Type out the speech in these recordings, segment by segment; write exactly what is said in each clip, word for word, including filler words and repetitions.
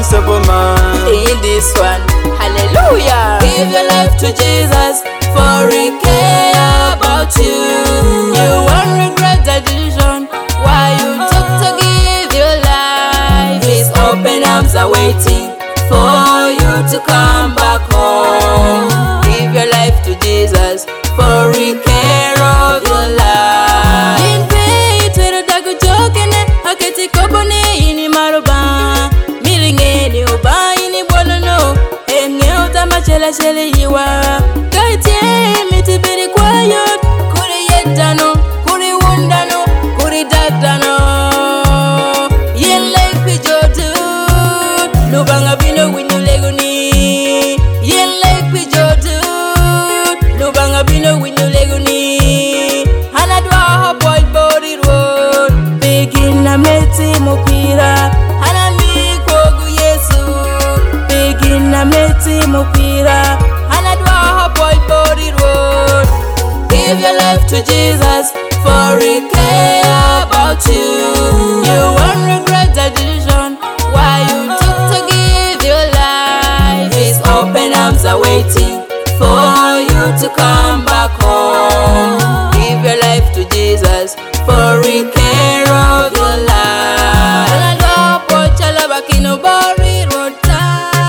impossible man. In this one, hallelujah. Give your life to Jesus, for He care about you. You won't regret the decision why you took to give your life. His open arms are waiting for you to come back home. Give your life to Jesus, for He care of your life. In faith, we're dagu jokene, haketi kobone ini maruba. Miringeni uba ini bonono, enge utama chela chele yiwa. Kaite miti biri kwayot, kuri yedano, kuri wundano, kuri dadano. Yen like pijotu, lubanga bino winu leguni. Yen like pijotu, lubanga bino winu leguni. Hanadwa boy body road, begin na meti mupira. Hanami kogu Yesu, begin na meti mupira. Hanadwa boy body road. Give your life to Jesus, for He care about you. You won't regret the decision why you took to give your life. His open arms are waiting for you to come back home. Give your life to Jesus, for He care of your life. Hanadwa pocha bakino bori rota.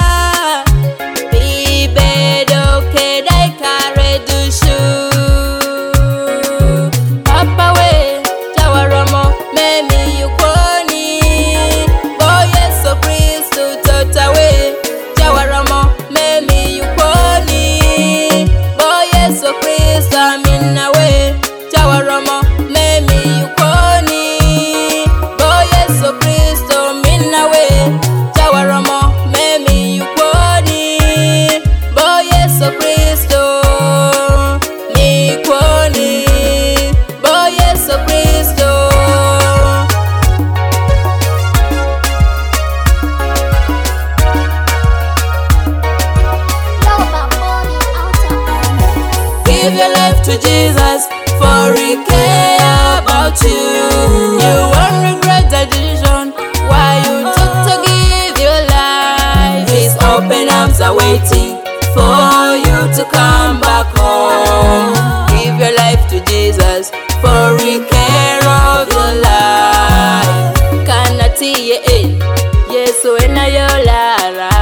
Bibedo kedai kare dushu. Papa we chawaramo memi yukoni. Boy Yesu Kristu tota we chawaramo memi yukoni. Boy Yesu Kristu amina we chawaramo memi yukoni. Boy Yesu Kristu amina we chawaramo memi yukoni. Boy Yesu Kristu mikoni. Boy Yesu Kristu. Give your life to Jesus, for He care about you. You won't regret the decision why you took to give your life. His open arms are waiting for you to come back home. Give your life to Jesus, for He care of your life. Kanatiye eh, Yesu ena yolara.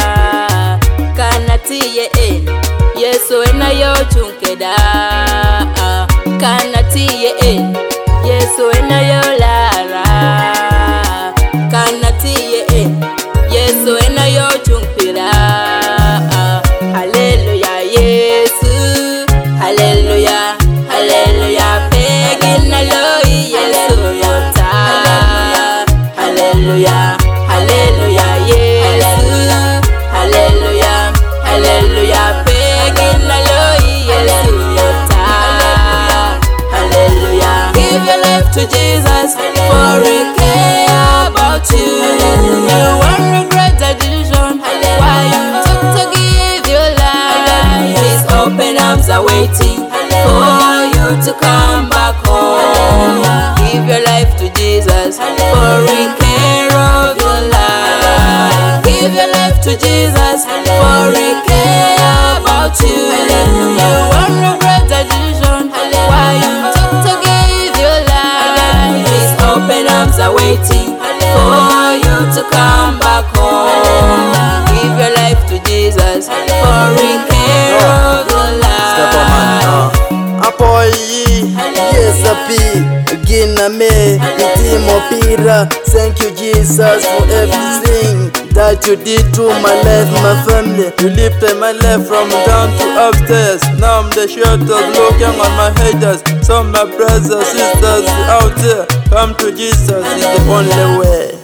Kanatiye eh, Yesu ena yo chunkeda. Kanatiye eh, Yesu ena yo lara. Kanatiye eh, Yesu ena yo chunkira. Hallelujah Yesu, hallelujah, hallelujah. Pegin aloy Yesu yota. Hallelujah, hallelujah Yesu, hallelujah, hallelujah. Pegin aloy Yesu yota. Hallelujah. Give your life to Jesus, for He care about you. You won't regret the decision why you took to give your life. His open arms are waiting for you to come back home. Give your life to Jesus, for He care of your life. Give your life to Jesus, for He care about you. You won't regret the decision why you took to give your life. His open arms are waiting for you to come back home. Give your life to Jesus, for He care of your life. Apoyi, yes api, gina me, iti mopira. Thank you Jesus for everything that you did to my life, my family. You lifted my life from down to upstairs. Now I'm the shelter looking on my haters. Some my brothers, sisters out there, come to Jesus, is the only way.